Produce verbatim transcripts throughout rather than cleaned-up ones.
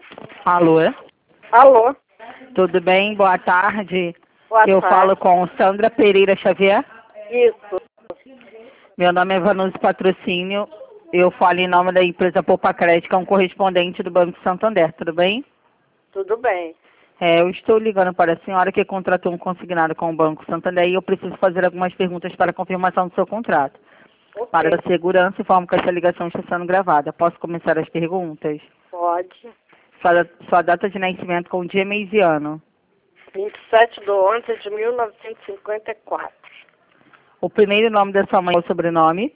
Alô? Alô? Tudo bem? Boa tarde. Boa Eu tarde. falo com Sandra Pereira Xavier. Isso. Meu nome é Vanusa Patrocínio. Eu falo em nome da empresa Poupa Crédito, que é um correspondente do Banco Santander. Tudo bem? Tudo bem. É, eu estou ligando para a senhora que contratou um consignado com o Banco Santander e eu preciso fazer algumas perguntas para confirmação do seu contrato. Ok. Para a segurança, informo que essa ligação está sendo gravada. Posso começar as perguntas? Pode. Sua, sua data de nascimento com dia, mês e ano. vinte e sete de onze de mil novecentos e cinquenta e quatro. O primeiro nome da sua mãe é o sobrenome.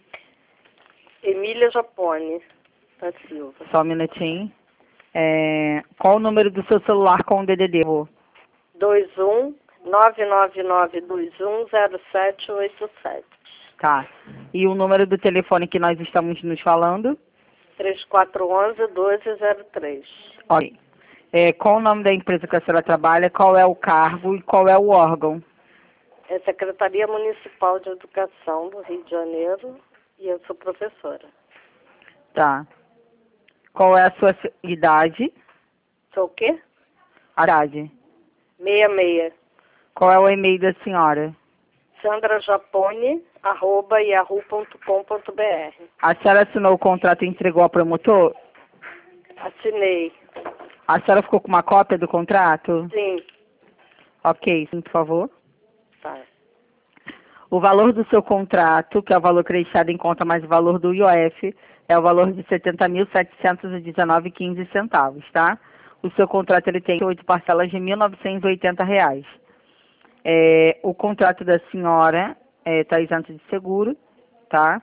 Emília Japone da Silva. Só um minutinho. É, qual o número do seu celular com o D D D? dois um nove nove nove dois um zero sete oito sete. Tá. E o número do telefone que nós estamos nos falando? três quatro um um doze zero três. Ok. É, qual o nome da empresa que a senhora trabalha? Qual é o cargo e qual é o órgão? É Secretaria Municipal de Educação do Rio de Janeiro e eu sou professora. Tá. Qual é a sua se- idade? Sou o quê? A idade. Meia meia. Qual é o e-mail da senhora? Sandra Japone, arroba yahoo ponto com ponto br. A senhora assinou o contrato e entregou ao promotor? Assinei. A senhora ficou com uma cópia do contrato? Sim. Ok, sim, por favor. Tá. O valor do seu contrato, que é o valor creditado em conta mais o valor do I O F, é o valor de setenta mil setecentos e dezenove vírgula quinze centavos, tá? O seu contrato ele tem oito parcelas de mil novecentos e oitenta reais. É, o contrato da senhora está isento de seguro, tá?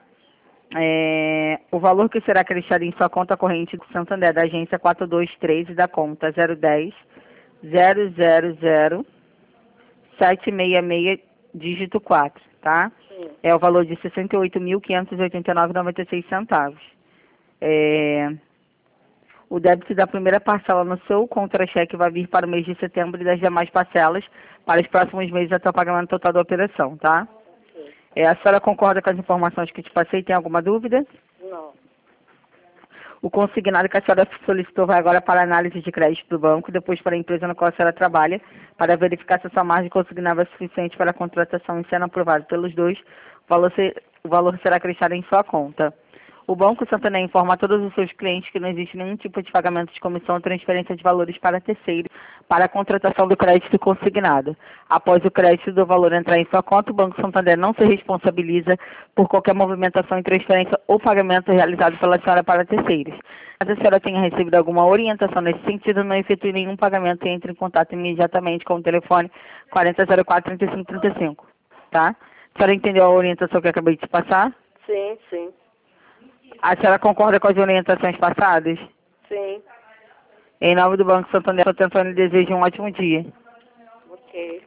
É, o valor que será acrescido em sua conta corrente do Santander, da agência quatro dois três e da conta zero um zero zero zero zero sete seis seis, dígito quatro, tá? Sim. É o valor de sessenta e oito mil quinhentos e oitenta e nove reais e noventa e seis centavos. É, o débito da primeira parcela no seu contra-cheque vai vir para o mês de setembro e das demais parcelas para os próximos meses até o pagamento total da operação, tá? Ok. É, a senhora concorda com as informações que te passei? Tem alguma dúvida? Não. O consignado que a senhora solicitou vai agora para a análise de crédito do banco, depois para a empresa na qual a senhora trabalha, para verificar se a sua margem consignada é suficiente para a contratação e sendo aprovado pelos dois, o valor, se- o valor será acrescido em sua conta. O Banco Santander informa a todos os seus clientes que não existe nenhum tipo de pagamento de comissão ou transferência de valores para terceiro para a contratação do crédito consignado. Após o crédito do valor entrar em sua conta, o Banco Santander não se responsabiliza por qualquer movimentação em transferência ou pagamento realizado pela senhora para terceiros. Caso a senhora tenha recebido alguma orientação nesse sentido, não efetue nenhum pagamento e entre em contato imediatamente com o telefone quarenta zero quatro, trinta e cinco trinta e cinco, tá? A senhora entendeu a orientação que eu acabei de te passar? Sim, sim. A senhora concorda com as orientações passadas? Sim. Em nome do Banco Santander, eu tentando lhe desejo um ótimo dia. Ok.